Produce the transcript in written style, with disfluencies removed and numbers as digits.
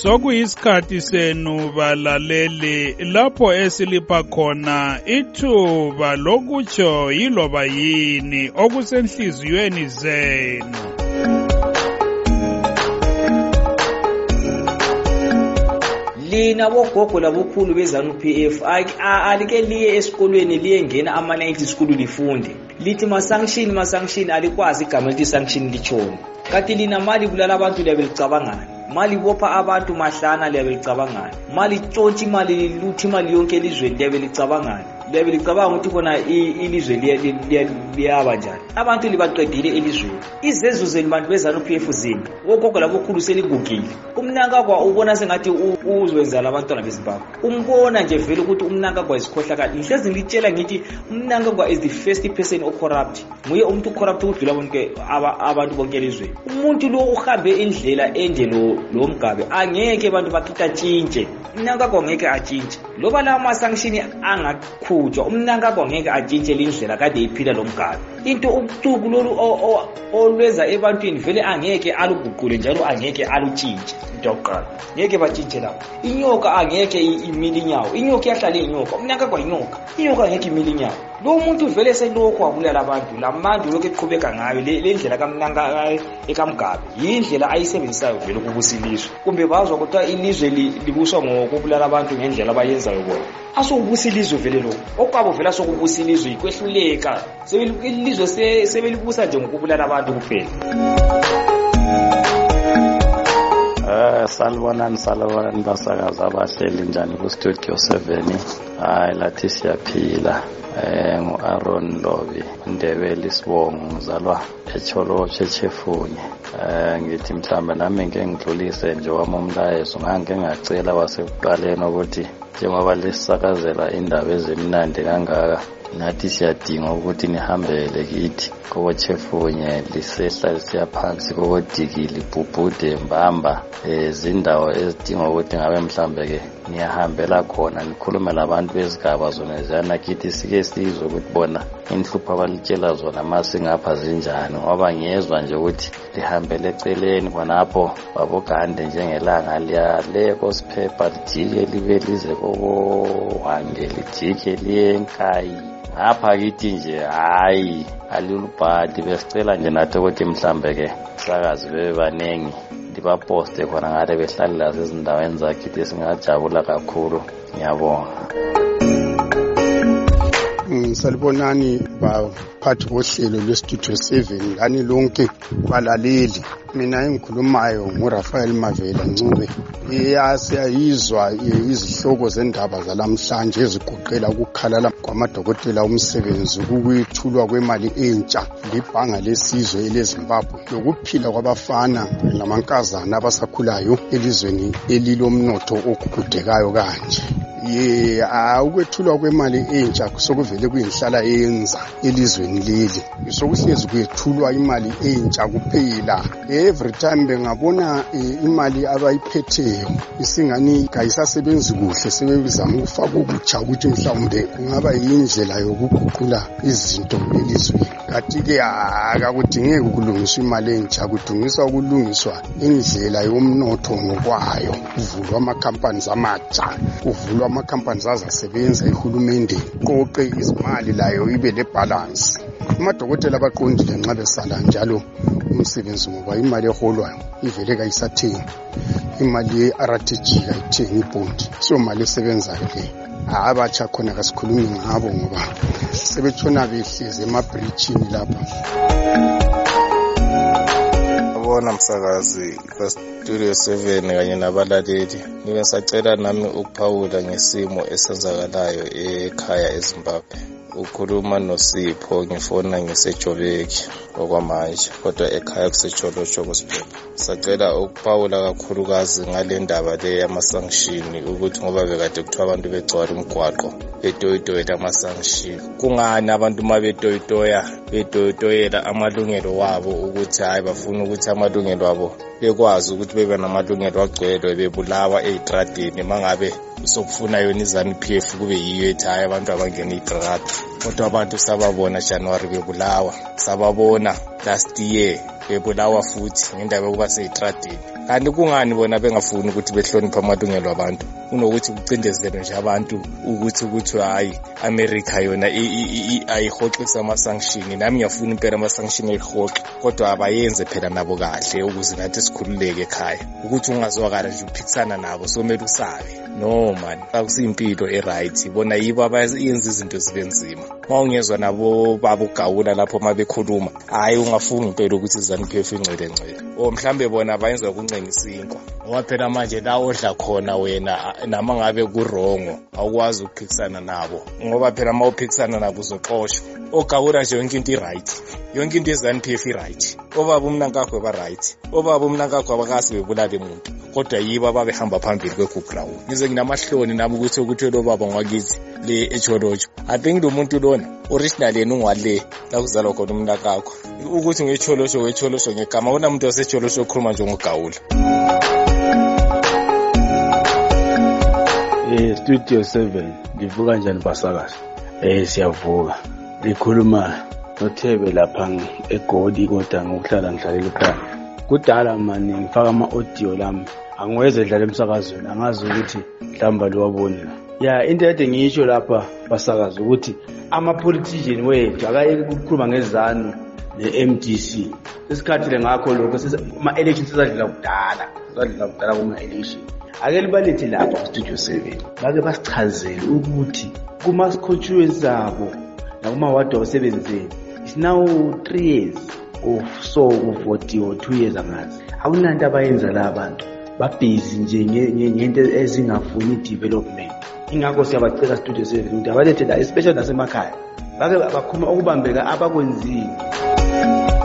sokuyisikhathi senu balaleli lapho esilipha khona ithuba lokutsho yiloba yini okusenhliziyweni zenu. Lina bogogo labokhulu bezanu PF alike liye esikolweni liyengena ama-90 school lifunde. Lithi masanction alikwazi igama lithi sanction lichona. Kati lina mali bulala abantu liyabelicabangana. Mali bopha abantu mahlana liyabelicabangana. Mali tshontsha imali luthi imali yonke elizweni liyabelicabangana. Liyabelicabanga ukuthi khona ilizwe liyaba njani. Abantu libaqedile elizweni. Izezo zenu bantu bezanu PF zini. Wogogo labokhulu seligugile. Umnanga kwa ubona sengathi uzwenza labantwana beZimbabwe. Umbona nje vele ukuthi umnanga kwa isikhohla kanti ngihlezi ngitshela ngithi umnanga kwa is the first person corrupt. Nguye umuntu corrupt ukudlula bonke abantu bonke elizweni. Umuntu lo uhambe indlela ende lo Mgabe angeke abantu bakhita tshintshe. Umnanga kwa ngeke atshintshe. Loba la ama sanction angakhutshwa umnanga kwa ngeke atshintshe indlela kade iphila lo Mgabe. Into ubucuku lolu olweza ebantwini vele angeke aluguqule njalo angeke alutshintshe. Ndoqala ngeke batshintshe lapho. Inyoka angeke imile inyawo. Inyoka yahlala inyoka. Umnanga kwa inyoka ngeke imile inyawo. Lo muntu vele selokho wabulala abantu. Lamandu lokho eqhubeka ngayo le ndlela kaMnanga ekamgabe. Yindlela ayisebenzisayo vele ukubusa ilizwe. Kumbe bazwa ukuthi ilizwe libuswa ngokubulala abantu ngendlela abayenzayo bona. Asokubusa ilizwe vele lo. Okwabo vele asokubusa ilizwe ikwehluleka. Ilizwe sebelibusa nje ngokubulala abantu kuphela. Salibonani basakaza abahleli njani ku studio 7. Hayi lathi siyaphila. Ngu-Aaron Lobi Ndebele Isibongo ngizalwa eCholotshe eChefunye. Ngithi mhlawumbe nami ngeke ngidlulise nje wami umlayezo ngake ngacela wasekuqaleni ukuthi njengoba lesakazela indaba ezimnandi kangaka nathi siyadinga ukuthi nihambele kithi koChefunye lisehla lisiyaphansi koDikili Bhubhude Mbamba izindawo ezidinga ukuthi ngabe mhlambe ke niyahambela khona nikhulume labantu bezigaba zona zana kithi sike sizwe ukuthi bona inhlupho abalitshela zona masingapha zinjani ngoba ngiyezwa nje ukuthi lihambele eceleni khonapho babogande njengelanga liyale kosiphepha lijike libe lize kowange lijike liyenkayi ngapha kithi nje hayi alulubhadi besicela nje nathi ukuthi mhlambe ke sakazi bebanengi ndibaposte khona ngale behlalela ezindaweni zakithi singajabula kakhulu. Ngiyabonga. Salibonani baphathi bohlelo lwestudio 7 ngani lonke balaleli. Mina engikhulumayo nguRafael Mavela Ncube. Siyayizwa izihloko zendaba zalamhlanje ezigoqela ukukhalala kwamadokotela umsebenzi, ukuyithulwa kwemali entsha libhanga lesizwe eleZimbabwe, lokuphila kwabafana lamankazana abasakhulayo elizweni elilomnotho okhukudekayo kanje. Ukwethulwa kwemali entsha sokuvele kuyinhlala yenza elizweni leli. Sokuhlezi kwethulwa imali entsha kuphela. Every time bengabona imali abayiphetheyo isingani kayisasebenzi kuhle, sebezama ukufaka ukutsha ukuthi mhlawumbe kungaba yindlela yokuguqula izinto elizweni. Kanti-ke akakudingeki ukulungiswa imali entsha, kudingiswa ukulungiswa indlela yomnotho ngokwayo. Kuvulwa amakhampani amatsha, kuvulwa amakhampani azasebenza ehulumendeni, qoqe izimali layo ibe lebalance. Amadokotela abaqondile nxa besala njalo umsebenzi ngoba imali eholwayo ivele kayisathengi. Imali ye-RTG kayithengi ibhondi. So mali esebenzayo le. Abatsha khona kasikhulumi ngabo ngoba sebetshona behlezi emabridgini lapha. Bona msakazi kaStudio 7 kanye nabalaleli, ngibe sacela nami ukuphawula ngesimo esenzakalayo ekhaya eZimbabwe. Ukhuluma noSipho, ngifona ngisejobeki okwamanje kodwa ekhaya kuseCholotshe kusiphela. Sacela ukuphawula kakhulukazi ngale ndaba le yamasanction ukuthi ngoba bekade kuthiwa abantu begcwala umgwaqo betoyitoyela amasanction. Kungani abantu betoyitoyela amalungelo wabo ukuthi hayi bafuna ukuthi amalungelo wabo bekwazi ukuthi bebe namalungelo agcwele bebulawa eitradini mangabe sokufuna yona izanu PF kube yiyo ethi hayi abantu abangena itrad. Kodwa abantu sababona January bebulawa, sababona last year bebulawa futhi ngendaba yokuba seyitradini. Kanti kungani bona bengafuni ukuthi behloniphe amalungelo abantu kunokuthi kucindezelwe nje abantu ukuthi hayi America yona ayihoxisa ama-sanction. Nami ngiyafuna impela ama-sanction ayihoxe kodwa abayenze phela nabo kahle ukuze nathi sikhululeke ekhaya. Ukuthi ungazwakala nje uphikisana nabo somele usabe. No man, akusiyimpilo eright. Bona yibo abayenza izinto zibe nzima. Mawungezwa nabo babugawula lapho mabekhuluma, hayi ungafunga impela ukuthi ZANU-PF ingcwele. O mhlambe bona bayenza ukuncenga isinkwa. Ngoba phela manje la odla khona wena nama ngabe kurongo awukwazi ukuphikisana nabo. Ngoba phela mawuphikisana nabo uzoxoshwa. Ogawula nje yonke into right. Yonke into ZANU-PF right. Obaba umnankakho ba right. Obaba umnankakho abakasi bebulala umuntu. Kodwa yibo ababehamba phambili kweGugrawu. Ngize nginamahloni nami ukuthi lo baba ngwakithi le echolojo. I think lo muntu lona original yena ungwale la kuzalwa khona umnankakho. Ukuthi ngecholosho ngegama wona umuntu osecholosho okhuluma nje ngogawula. Studio 7 livuka njani basakazi? Siyavuka. Likhuluma noThebe lapha eGoli kodwa ngokuhlala ngihlalela ekhaya. Kudala manje ngifaka ama-audio lami angiweze edlala emsakazweni angazi ukuthi mhlamba liwabone. Into ede ngisho lapha basakazi ukuthi ama-politician wethu akayeke ukukhuluma ngezanu ne-MDC. Isikhathi ngakho lokho ama-election sesadlula kudala kuma-election. Ake libalethi lapha Studio 7 bake basichazele ukuthi kuma-constituency zabo nakuma-ward awasebenzeni it's now 3 years of so uvoti or 2 years angazi awunanto abayenza la abantu babhizi nje ngento ezingafuni development. Ingakho siyabacela Studio 7 ukuthi abalethe la especially nasemakhaya bake bakhuluma ukubambeka abakwenzile.